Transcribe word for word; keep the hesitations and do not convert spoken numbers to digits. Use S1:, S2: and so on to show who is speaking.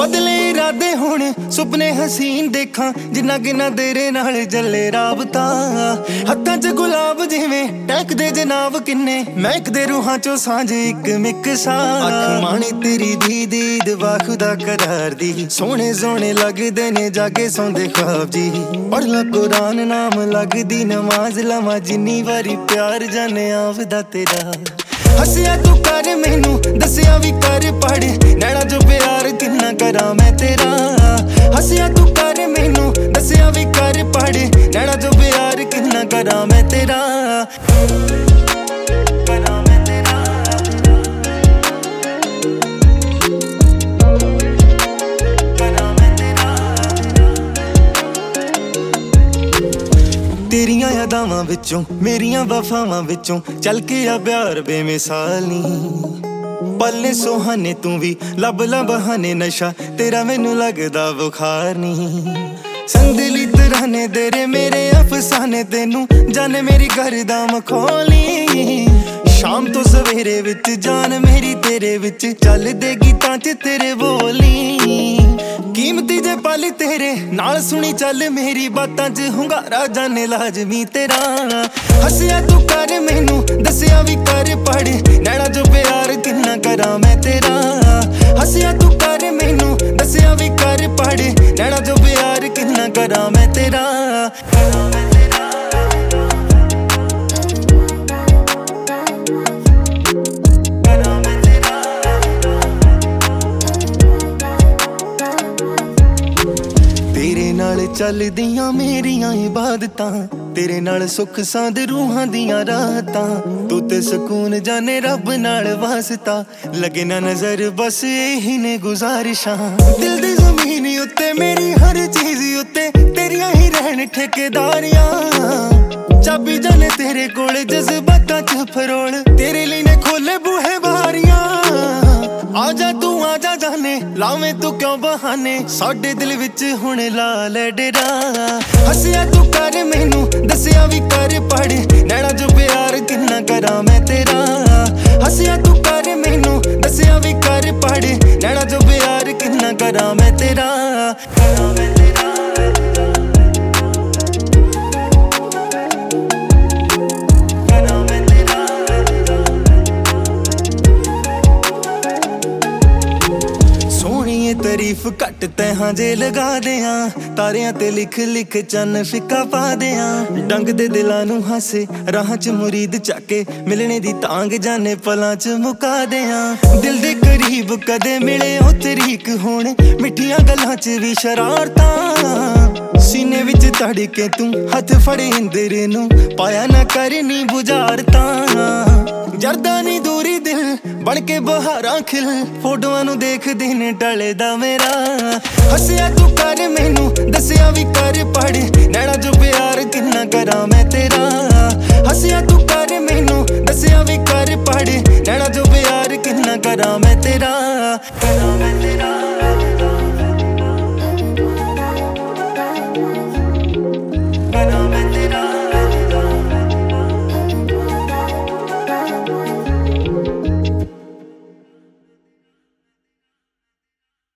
S1: बदले इरादे हुण सुपने हसीन देखा जिन्ना किन्ना तेरे नाल जले राबता हत्थां च गुलाब जिवें टहकदे जनाब किन्ने महकदे रूहां चो सांझ इक मिक्सा अख माणी तेरी दी दीद वाखुदा करार दी सोहणे सोहणे लगदे ने जागे सौंदे ख्वाब जी पढ़ ला कुरान नाम लगदी नमाज लवां जिन्नी वारी प्यार जाने आवदा तेरा हसिया तू कर मैनू दसिया भी कर पढ़ नैना जो प्यार किन्ना करा मैं तेरा हसिया तू कर मैनू दसिया भी कर पढ़ नैना जो प्यार किन्ना करा मैं तेरा करा मैं तेरा करा मैं तेरा तेरियां यादावां विचों मेरियां वफावां विचों चल के आ प्यार बेमिसाल नी पल्ले सोहाने तू भी लब ला बहाने नशा तेरा मैनू लगदा बुखार नी संदली तरह ने तेरे मेरे अफसाने तेनू जाने मेरी गर्दाम खोली शाम तो सवेरे विच जान मेरी तेरे विच चल दे गीतां च तेरे बोली कीमती जे पल तेरे नाल सुनी चल मेरी बातां च हुंगारा जाने लाजमी तेरा हसिया तू कर मैनू दसिया भी कर पढ़ नैना जो प्यार किन्ना करा मैं तेरा हसिया तू कर मैनू दसिया भी कर पढ़ नैना जो प्यार किन्ना करा मैं तेरा करा मैं तेरा तेरे नाल चलदियां मेरियां इबादतां तेरे नाल सुख सांद रूहां दियां राहतां तू ते सुकून जाने रब नाल वास्ता लगे ना नजर बस यही ने गुजारिशां दिल दी ज़मीन उत्ते मेरी हर चीज उत्ते तेरियां ही रहन ठेकेदारियां चाबी जाने तेरे कोल जज्बातां च फरोल तेरे लिए ने खोले बूहे बारियां आजा तू आजा जाने लावें तू क्यों बहाने साडे दिल विच हुण ला ले डेरा हसिया तू कर मैनू दसिया भी कर पढ़ नैना जो प्यार किन्ना करा मैं तेरा हसिया तू कर मैनू दसिया भी कर पढ़ नैना जो प्यार किन्ना करा मैं तेरा करा मैं तेरा तारीफ घट तैहां जे लगा देआं तारियां ते लिख लिख चन्न फिक्का पा देआं डंग दे दिलां नू हासे राह च मुरीद चाके मिलने दी तांग जाने पलां च मुका देआं दिल दे करीब कदे मिले ओ तरीक होण मिठियां गल्लां च भी शरारतां सीने विच तड़के तू हथ फड़े इंदर नू पाया ना करनी बुझारतां जरदा नी दूरी दिल बन के बहारां खिल फोटोआं नू देख दिन टलदा मेरा हसिया तू कर मैनू दसिया भी कर पढ़ नैना जो प्यार किन्ना करा मैं तेरा हसिया तू कर मैनू दसिया भी कर पढ़ नैना जो प्यार किन्ना करा मैं तेरा करा मैं तेरा।